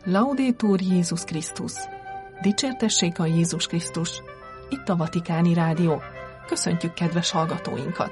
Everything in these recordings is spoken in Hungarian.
Laudetur Jézus Krisztus! Dicsértessék a Jézus Krisztus! Itt a Vatikáni Rádió. Köszöntjük kedves hallgatóinkat!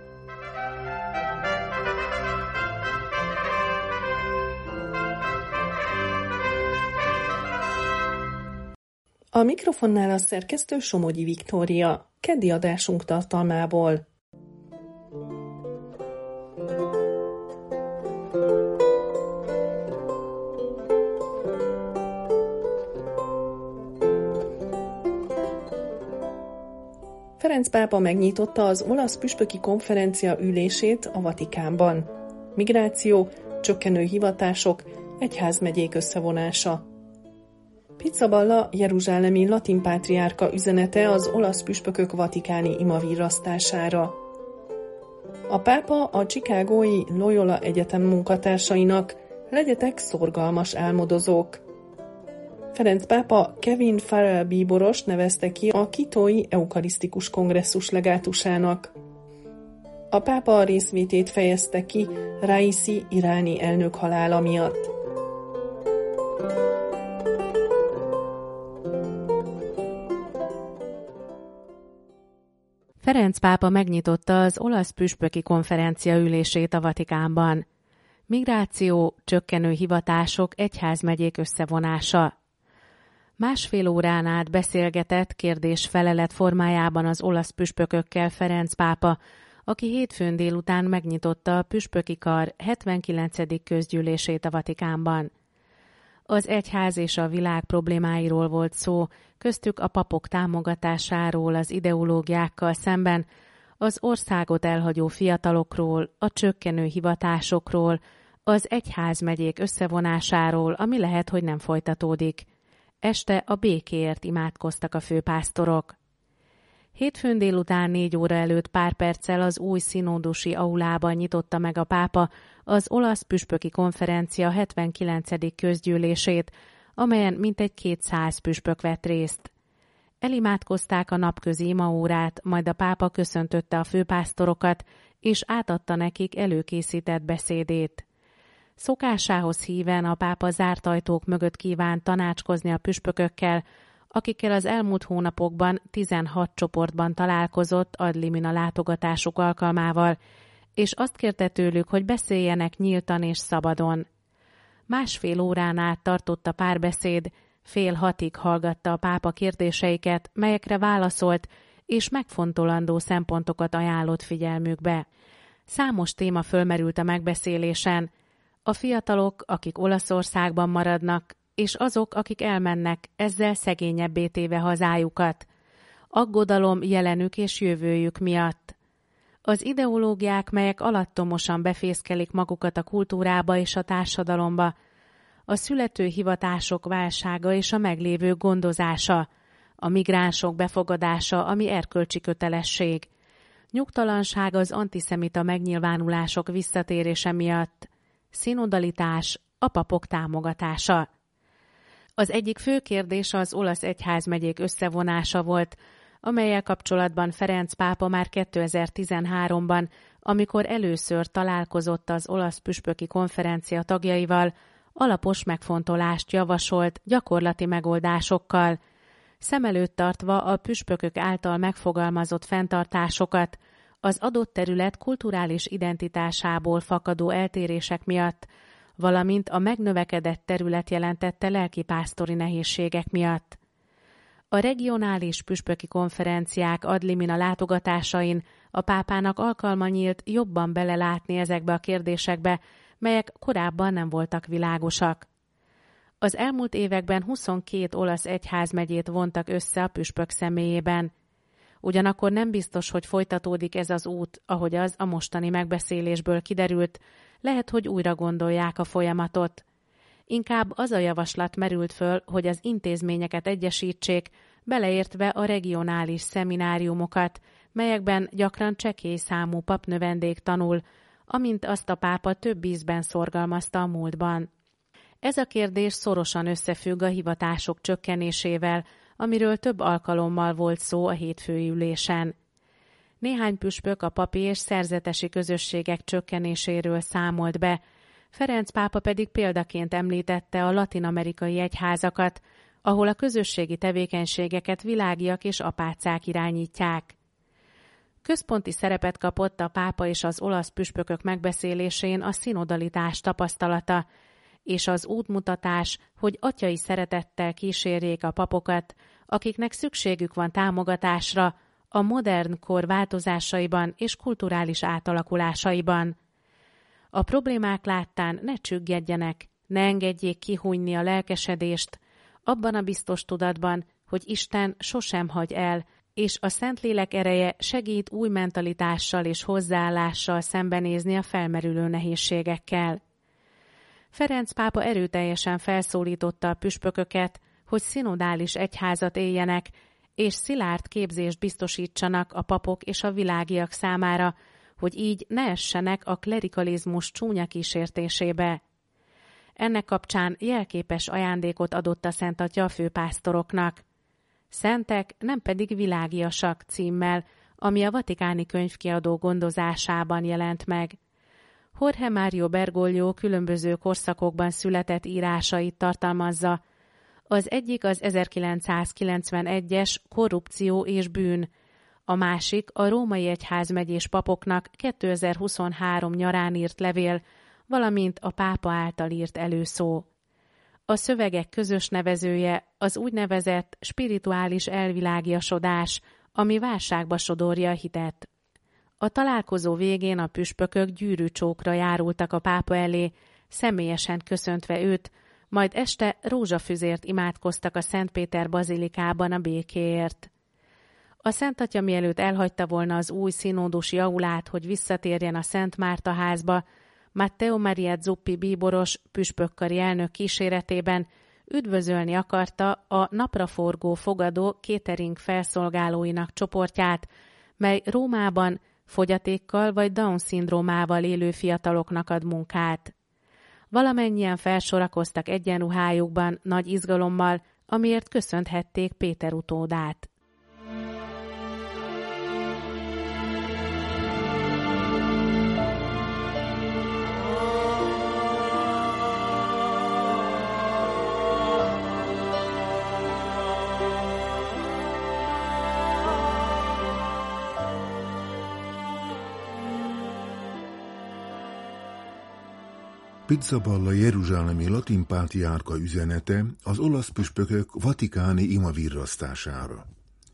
A mikrofonnál a szerkesztő Somogyi Viktória, keddi adásunk tartalmából. Ferenc pápa megnyitotta az olasz püspöki konferencia ülését a Vatikánban. Migráció, csökkenő hivatások, egyházmegyék összevonása. Pizzaballa jeruzsálemi latin pátriárka üzenete az olasz püspökök vatikáni imavirrasztására. A pápa a chicagói Loyola Egyetem munkatársainak: legyetek szorgalmas álmodozók. Ferenc pápa Kevin Farrell bíborost nevezte ki a Quitói Eukarisztikus Kongresszus legátusának. A pápa részvétét fejezte ki Raisi iráni elnök halála miatt. Ferenc pápa megnyitotta az olasz püspöki konferencia ülését a Vatikánban. Migráció, csökkenő hivatások, egyházmegyék összevonása. Másfél órán át beszélgetett kérdés-felelet formájában az olasz püspökökkel Ferenc pápa, aki hétfőn délután megnyitotta a püspöki kar 79. közgyűlését a Vatikánban. Az egyház és a világ problémáiról volt szó, köztük a papok támogatásáról az ideológiákkal szemben, az országot elhagyó fiatalokról, a csökkenő hivatásokról, az egyházmegyék összevonásáról, ami lehet, hogy nem folytatódik. Este a békéért imádkoztak a főpásztorok. Hétfőn délután 4 óra előtt pár perccel az új szinódusi aulában nyitotta meg a pápa az olasz püspöki konferencia 79. közgyűlését, amelyen mintegy 200 püspök vett részt. Elimádkozták a napközi imaórát, majd a pápa köszöntötte a főpásztorokat, és átadta nekik előkészített beszédét. Szokásához híven a pápa zárt ajtók mögött kívánt tanácskozni a püspökökkel, akikkel az elmúlt hónapokban 16 csoportban találkozott ad limina látogatásuk alkalmával, és azt kérte tőlük, hogy beszéljenek nyíltan és szabadon. Másfél órán át tartott a párbeszéd, 5:30 hallgatta a pápa kérdéseiket, melyekre válaszolt, és megfontolandó szempontokat ajánlott figyelmükbe. Számos téma fölmerült a megbeszélésen: a fiatalok, akik Olaszországban maradnak, és azok, akik elmennek, ezzel szegényebbé téve hazájukat. Aggodalom jelenük és jövőjük miatt. Az ideológiák, melyek alattomosan befészkelik magukat a kultúrába és a társadalomba, a születő hivatások válsága és a meglévő gondozása, a migránsok befogadása, ami erkölcsi kötelesség, nyugtalanság az antiszemita megnyilvánulások visszatérése miatt, szinodalitás, a papok támogatása. Az egyik fő kérdés az olasz egyházmegyék összevonása volt, amellyel kapcsolatban Ferenc pápa már 2013-ban, amikor először találkozott az olasz püspöki konferencia tagjaival, alapos megfontolást javasolt gyakorlati megoldásokkal, szem előtt tartva a püspökök által megfogalmazott fenntartásokat, az adott terület kulturális identitásából fakadó eltérések miatt, valamint a megnövekedett terület jelentette lelkipásztori nehézségek miatt. A regionális püspöki konferenciák ad limina látogatásain a pápának alkalma nyílt jobban belelátni ezekbe a kérdésekbe, melyek korábban nem voltak világosak. Az elmúlt években 22 olasz egyházmegyét vontak össze a püspök személyében. Ugyanakkor nem biztos, hogy folytatódik ez az út, ahogy az a mostani megbeszélésből kiderült, lehet, hogy újra gondolják a folyamatot. Inkább az a javaslat merült föl, hogy az intézményeket egyesítsék, beleértve a regionális szemináriumokat, melyekben gyakran csekély számú papnövendék tanul, amint azt a pápa több ízben szorgalmazta a múltban. Ez a kérdés szorosan összefügg a hivatások csökkenésével, amiről több alkalommal volt szó a hétfői ülésen. Néhány püspök a papi és szerzetesi közösségek csökkenéséről számolt be, Ferenc pápa pedig példaként említette a latin-amerikai egyházakat, ahol a közösségi tevékenységeket világiak és apácák irányítják. Központi szerepet kapott a pápa és az olasz püspökök megbeszélésén a szinodalitás tapasztalata, és az útmutatás, hogy atyai szeretettel kísérjék a papokat, akiknek szükségük van támogatásra a modern kor változásaiban és kulturális átalakulásaiban. A problémák láttán ne csüggedjenek, ne engedjék kihújni a lelkesedést, abban a biztos tudatban, hogy Isten sosem hagy el, és a Szentlélek ereje segít új mentalitással és hozzáállással szembenézni a felmerülő nehézségekkel. Ferenc pápa erőteljesen felszólította a püspököket, hogy szinodális egyházat éljenek, és szilárd képzést biztosítsanak a papok és a világiak számára, hogy így ne essenek a klerikalizmus csúnya kísértésébe. Ennek kapcsán jelképes ajándékot adott a Szent Atya a főpásztoroknak. Szentek, nem pedig világiasak címmel, ami a Vatikáni Könyvkiadó gondozásában jelent meg. Jorge Mario Bergoglio különböző korszakokban született írásait tartalmazza. Az egyik az 1991-es Korrupció és bűn, a másik a római egyházmegyés papoknak 2023 nyarán írt levél, valamint a pápa által írt előszó. A szövegek közös nevezője az úgynevezett spirituális elvilágiasodás, ami válságba sodorja a hitet. A találkozó végén a püspökök gyűrűcsókra járultak a pápa elé, személyesen köszöntve őt, majd este rózsafüzért imádkoztak a Szent Péter bazilikában a békéért. A Szent Atya mielőtt elhagyta volna az új színódusi aulát, hogy visszatérjen a Szent Márta házba, Matteo Maria Zuppi bíboros püspökkari elnök kíséretében üdvözölni akarta a napraforgó fogadó catering felszolgálóinak csoportját, mely Rómában fogyatékkal vagy Down-szindrómával élő fiataloknak ad munkát. Valamennyien felsorakoztak egyenruhájukban nagy izgalommal, amiért köszönthették Péter utódát. Pizzaballa jeruzsálemi latin pátriárka üzenete az olasz püspökök vatikáni imavirrasztására.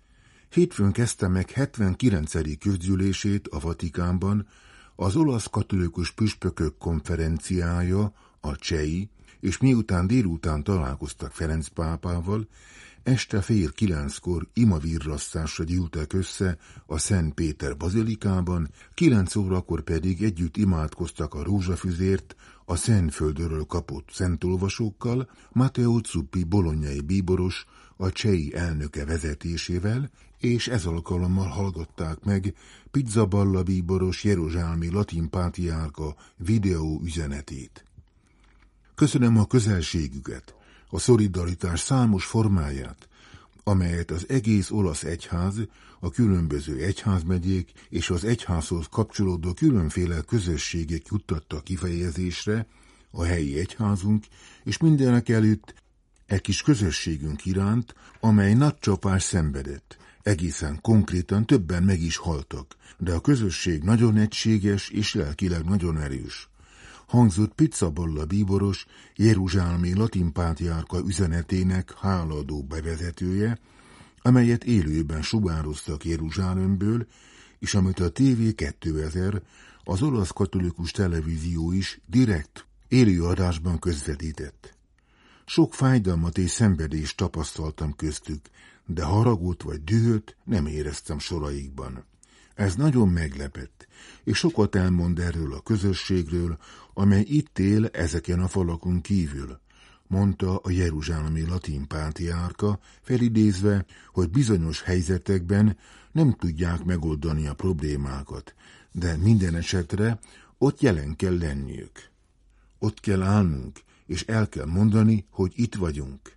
Hétfőn kezdte meg 79. közgyűlését a Vatikánban az olasz katolikus püspökök konferenciája, a CEI, és miután délután találkoztak Ferenc pápával, este 8:30 imavirrasztásra gyűltek össze a Szent Péter bazilikában, 9 órakor pedig együtt imádkoztak a rózsafüzért a Szentföldről kapott szentolvasókkal, Matteo Zuppi bolognai bíboros, a CEI elnöke vezetésével, és ez alkalommal hallgatták meg Pizzaballa bíboros jeruzsálemi latin pátriárka videó üzenetét. Köszönöm a közelségüket, a szolidaritás számos formáját, amelyet az egész olasz egyház, a különböző egyházmegyék és az egyházhoz kapcsolódó különféle közösségek juttattak kifejezésre, a helyi egyházunk, és mindenek előtt kis közösségünk iránt, amely nagy csapás szenvedett. Egészen konkrétan többen meg is haltak, de a közösség nagyon egységes és lelkileg nagyon erős. Hangzott Pizzaballa bíboros jeruzsálemi latin pátriárka üzenetének hálaadó bevezetője, amelyet élőben sugároztak Jeruzsálemből, és amit a TV 2000, az olasz katolikus televízió is direkt élőadásban közvetített. Sok fájdalmat és szenvedést tapasztaltam köztük, de haragot vagy dühöt nem éreztem soraikban. Ez nagyon meglepett, és sokat elmond erről a közösségről, amely itt él ezeken a falakon kívül, mondta a jeruzsálemi latin pátriárka, felidézve, hogy bizonyos helyzetekben nem tudják megoldani a problémákat, de minden esetre ott jelen kell lenniük. Ott kell állnunk, és el kell mondani, hogy itt vagyunk.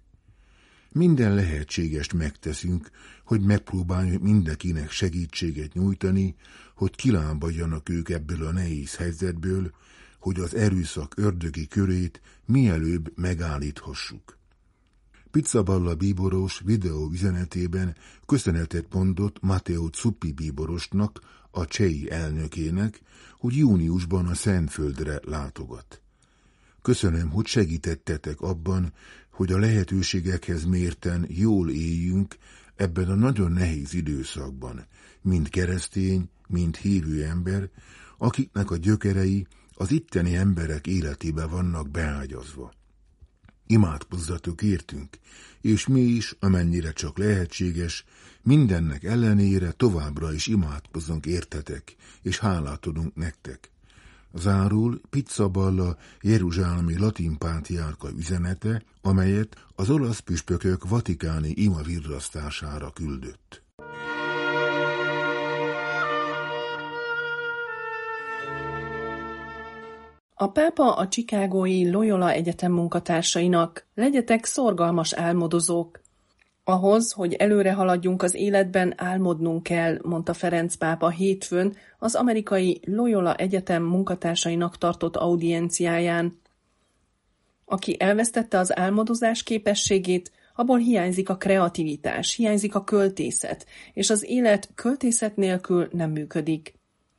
Minden lehetségest megteszünk, hogy megpróbáljuk mindenkinek segítséget nyújtani, hogy kilábaljanak ők ebből a nehéz helyzetből, hogy az erőszak ördögi körét mielőbb megállíthassuk. Pizzaballa bíboros videóüzenetében köszönetet mondott Matteo Zuppi bíborosnak, a CEI elnökének, hogy júniusban a Szentföldre látogat. Köszönöm, hogy segítettetek abban, hogy a lehetőségekhez mérten jól éljünk ebben a nagyon nehéz időszakban, mind keresztény, mind hívő ember, akiknek a gyökerei az itteni emberek életébe vannak beágyazva. Imádkozzatok értünk, és mi is, amennyire csak lehetséges, mindennek ellenére továbbra is imádkozzunk értetek, és hálát adunk nektek. Zárul Pizzaballa jeruzsálemi latin pátriárka üzenete, amelyet az olasz püspökök vatikáni imavirrasztására küldött. A pápa a chicagói Loyola Egyetem munkatársainak: legyetek szorgalmas álmodozók. Ahhoz, hogy előre haladjunk az életben, álmodnunk kell, mondta Ferenc pápa hétfőn az amerikai Loyola Egyetem munkatársainak tartott audienciáján. Aki elvesztette az álmodozás képességét, abból hiányzik a kreativitás, hiányzik a költészet, és az élet költészet nélkül nem működik.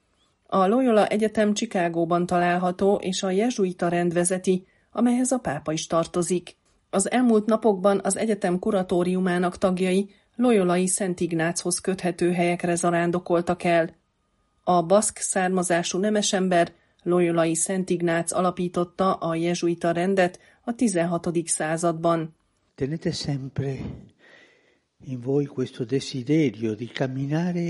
A Loyola Egyetem Chicagóban található, és a jezsuita rend vezeti, amelyhez a pápa is tartozik. Az elmúlt napokban az egyetem kuratóriumának tagjai loyolai Szent Ignáchoz köthető helyekre zarándokoltak el. A baszk származású nemesember, loyolai Szent Ignác alapította a jezsuita rendet a 16. században. Tenete sempre in voi questo desiderio di camminare,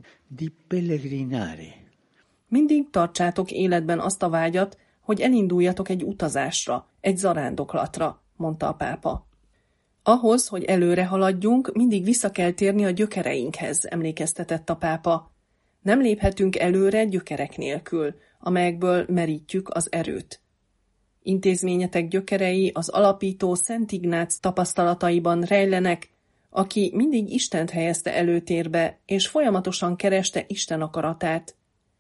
di pellegrinare. Mindig tartsátok életben azt a vágyat, hogy elinduljatok egy utazásra, egy zarándoklatra, mondta a pápa. Ahhoz, hogy előre haladjunk, mindig vissza kell térni a gyökereinkhez, emlékeztetett a pápa. Nem léphetünk előre gyökerek nélkül, amelyekből merítjük az erőt. Intézményetek gyökerei az alapító Szent Ignác tapasztalataiban rejlenek, aki mindig Istent helyezte előtérbe, és folyamatosan kereste Isten akaratát.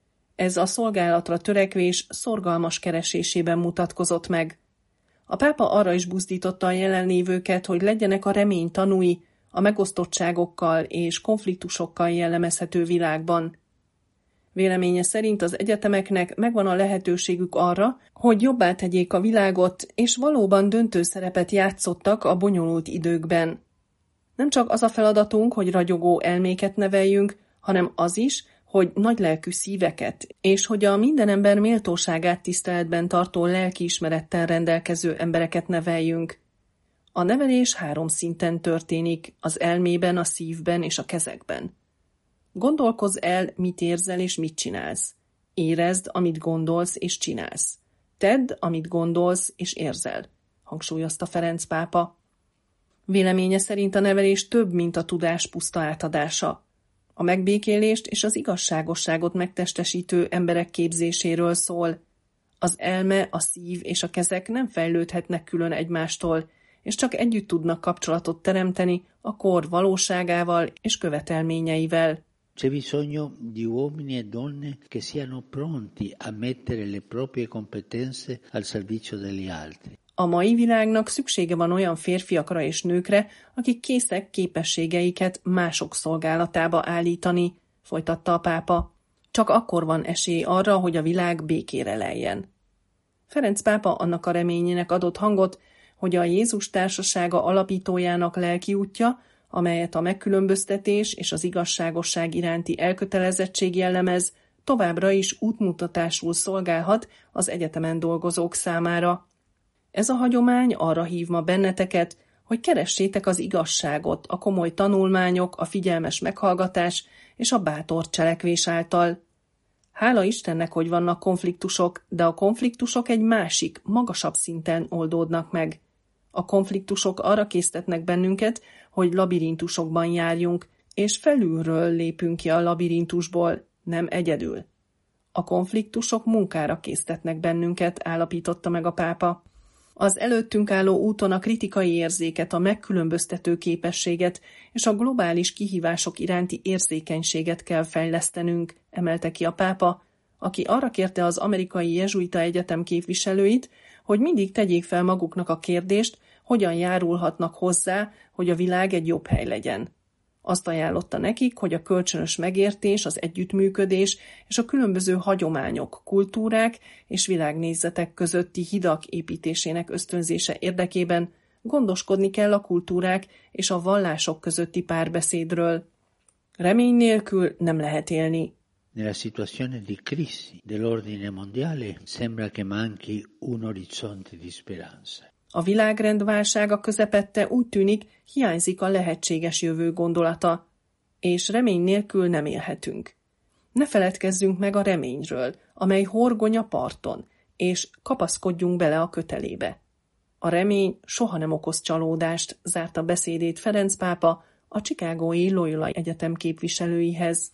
Ez a szolgálatra törekvés szorgalmas keresésében mutatkozott meg. A pápa arra is buzdította a jelenlévőket, hogy legyenek a remény tanúi a megosztottságokkal és konfliktusokkal jellemezhető világban. Véleménye szerint az egyetemeknek megvan a lehetőségük arra, hogy jobbá tegyék a világot, és valóban döntő szerepet játszottak a bonyolult időkben. Nem csak az a feladatunk, hogy ragyogó elméket neveljünk, hanem az is, hogy nagylelkű szíveket, és hogy a minden ember méltóságát tiszteletben tartó lelkiismerettel rendelkező embereket neveljünk. A nevelés 3 szinten történik, az elmében, a szívben és a kezekben. Gondolkozz el, mit érzel és mit csinálsz. Érezd, amit gondolsz és csinálsz. Tedd, amit gondolsz és érzel, hangsúlyozta Ferenc pápa. Véleménye szerint a nevelés több, mint a tudás puszta átadása. A megbékélést és az igazságosságot megtestesítő emberek képzéséről szól. Az elme, a szív és a kezek nem fejlődhetnek külön egymástól, és csak együtt tudnak kapcsolatot teremteni a kor valóságával és követelményeivel. C'è bisogno di uomini e donne che siano pronti a mettere le proprie competenze al servizio degli altri. A mai világnak szüksége van olyan férfiakra és nőkre, akik készek képességeiket mások szolgálatába állítani, folytatta a pápa. Csak akkor van esély arra, hogy a világ békére leljen. Ferenc pápa annak a reményének adott hangot, hogy a Jézus társasága alapítójának lelki útja, amelyet a megkülönböztetés és az igazságosság iránti elkötelezettség jellemez, továbbra is útmutatásul szolgálhat az egyetemen dolgozók számára. Ez a hagyomány arra hív ma benneteket, hogy keressétek az igazságot a komoly tanulmányok, a figyelmes meghallgatás és a bátor cselekvés által. Hála Istennek, hogy vannak konfliktusok, de a konfliktusok egy másik, magasabb szinten oldódnak meg. A konfliktusok arra késztetnek bennünket, hogy labirintusokban járjunk, és felülről lépünk ki a labirintusból, nem egyedül. A konfliktusok munkára késztetnek bennünket, állapította meg a pápa. Az előttünk álló úton a kritikai érzéket, a megkülönböztető képességet és a globális kihívások iránti érzékenységet kell fejlesztenünk, emelte ki a pápa, aki arra kérte az amerikai jezsuita egyetem képviselőit, hogy mindig tegyék fel maguknak a kérdést, hogyan járulhatnak hozzá, hogy a világ egy jobb hely legyen. Azt ajánlotta nekik, hogy a kölcsönös megértés, az együttműködés és a különböző hagyományok, kultúrák és világnézetek közötti hidak építésének ösztönzése érdekében gondoskodni kell a kultúrák és a vallások közötti párbeszédről. Remény nélkül nem lehet élni. Nella situazione di crisi dell'ordine mondiale sembra che manchi un orizzonte di speranza. A világrend válsága közepette úgy tűnik, hiányzik a lehetséges jövő gondolata, és remény nélkül nem élhetünk. Ne feledkezzünk meg a reményről, amely horgony a parton, és kapaszkodjunk bele a kötelébe. A remény soha nem okoz csalódást, zárta beszédét Ferenc pápa a chicagói Loyola Egyetem képviselőihez.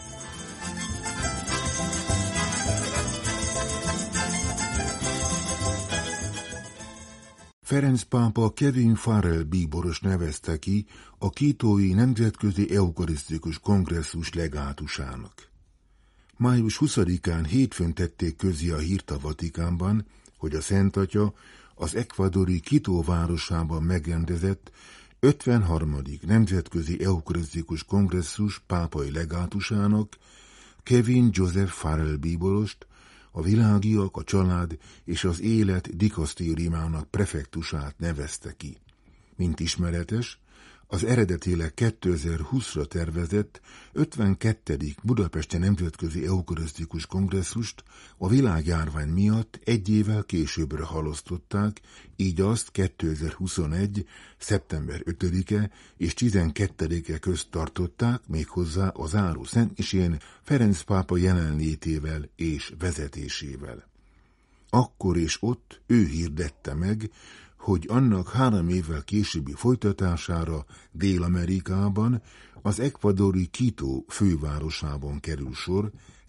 Ferenc pápa Kevin Farrell bíboros nevezte ki a Quitói Nemzetközi Eukarisztikus Kongresszus legátusának. Május 20-án hétfőn tették közé a hírt a Vatikánban, hogy a Szent Atya az ecuadori Quito városában megrendezett 53. Nemzetközi Eukarisztikus Kongresszus pápai legátusának Kevin Joseph Farrell bíborost, a világiak, a család és az élet dikasztériumának prefektusát nevezte ki. Mint ismeretes, az eredetileg 2020-ra tervezett 52. Budapesti Nemzetközi Eukarisztikus Kongresszust a világjárvány miatt egy évvel későbbre halasztották, így azt 2021. szeptember 5-e és 12-e közt tartották, méghozzá a záró szentmisén Ferenc pápa jelenlétével és vezetésével. Akkor és ott ő hirdette meg, hogy annak 3 évvel későbbi folytatására Dél-Amerikában, az ecuadori Quito fővárosában kerül sor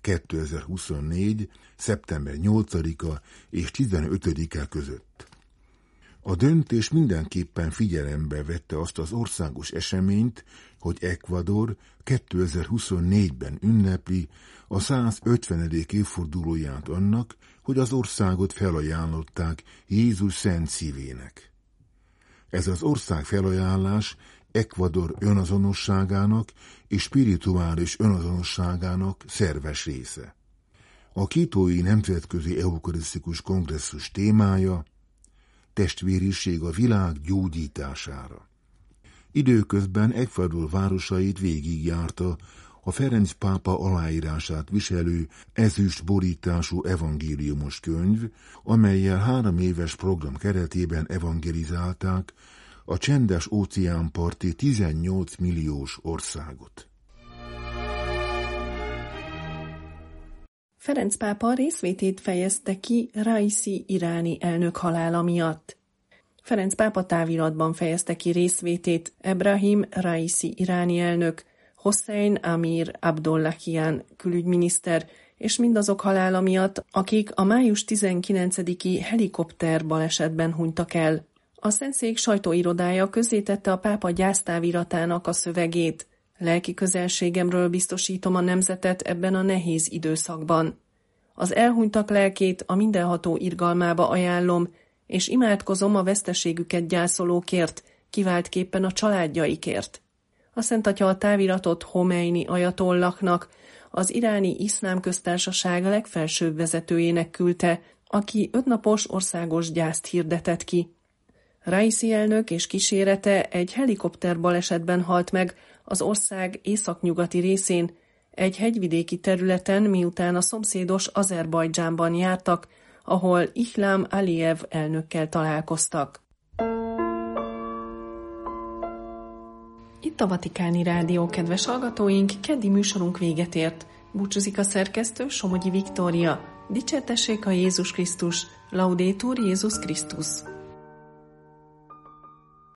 2024. szeptember 8-a és 15-e között. A döntés mindenképpen figyelembe vette azt az országos eseményt, hogy Ecuador 2024-ben ünnepli a 150. évfordulóját annak, hogy az országot felajánlották Jézus szent szívének. Ez az ország felajánlás Ecuador önazonosságának és spirituális önazonosságának szerves része. A Quitói Nemzetközi Eukarisztikus Kongresszus témája testvériség a világ gyógyítására. Időközben Ecuador városait végigjárta a Ferenc pápa aláírását viselő ezüst borítású evangéliumos könyv, amellyel 3 éves program keretében evangelizálták a csendes óceánparti 18 milliós országot. Ferenc pápa részvétét fejezte ki Raisi iráni elnök halála miatt. Ferenc pápa táviratban fejezte ki részvétét Ebrahim Raisi iráni elnök, Hossein Amir Abdollahian külügyminiszter és mindazok halála miatt, akik a május 19-i helikopter balesetben hunytak el. A Szentszék sajtóirodája közzétette a pápa gyásztáviratának a szövegét. Lelki közelségemről biztosítom a nemzetet ebben a nehéz időszakban. Az elhunytak lelkét a mindenható irgalmába ajánlom, és imádkozom a veszteségüket gyászolókért, kiváltképpen a családjaikért. A Szent Atya a táviratot Homeini ajatollahnak, az iráni iszlám köztársaság legfelsőbb vezetőjének küldte, aki 5 napos országos gyászt hirdetett ki. Raisi elnök és kísérete egy helikopter balesetben halt meg az ország északnyugati részén, egy hegyvidéki területen, miután a szomszédos Azerbajdzsánban jártak, ahol Ilham Aliyev elnökkel találkoztak. Itt a Vatikáni Rádió, kedves hallgatóink, keddi műsorunk véget ért. Búcsúzik a szerkesztő, Somogyi Viktória. Dicsértessék a Jézus Krisztus, Laudetur Jézus Krisztus.